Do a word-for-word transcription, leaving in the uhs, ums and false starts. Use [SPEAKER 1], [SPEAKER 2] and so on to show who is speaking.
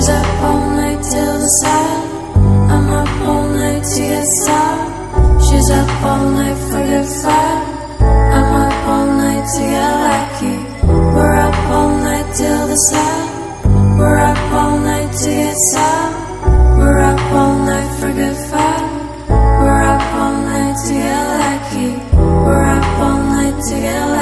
[SPEAKER 1] She's up all night till the sun. I'm up all night to get some. She's up all night for good fun. I'm up all night to get lucky. We're up all night till the sun. We're up all night to get some. We're up all night for good fun. We're up all night to get lucky. We're up all night to get lucky.